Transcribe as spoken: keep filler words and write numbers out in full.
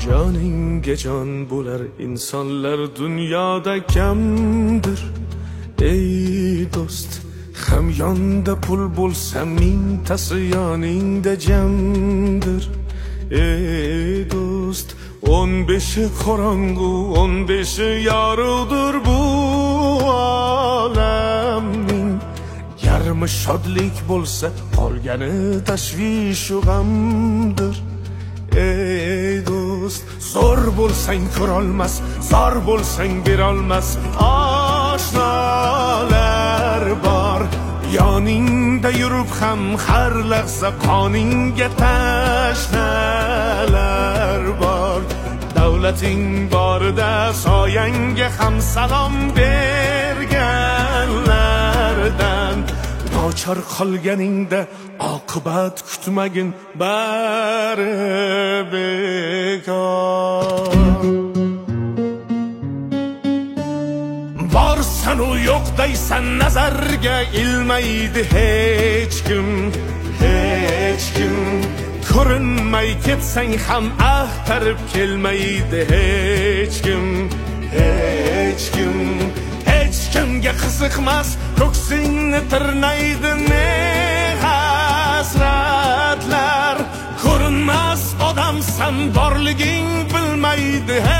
Joningga jon bo'lar insonlar dunyoda kamdir. Ey do'st, hamyonda pul bo'lsa mingtasi yoningda jamdir. Ey do'st, o'n beshi qorong'u, o'n beshi yorug'dir bu olamning. Yarmi shodlik bo'lsa, qolgani tashvish u g'amdir. Ey do'st, zo'r bo'lsang ko'rolmas, zor bo'lsang berolmas oshnolar bor. Yoningda yurib ham har lahza qoningga tashnalar bor. Davlating borida soyangga ham salom berganlardan. Nochor qolganingda oqibat kutmagin, bari bekor. Borsan u yo'q deysan, nazarga ilmaydi hech kim, hech kim. Ko'rinmay ketsang ham axtarib kelmaydi hech kim, hech kim. Hech kimga qiziqmas, ko'ksingni tirnaydi ne hasratlar. Ko'rinmas odamsan, borliging bilmaydi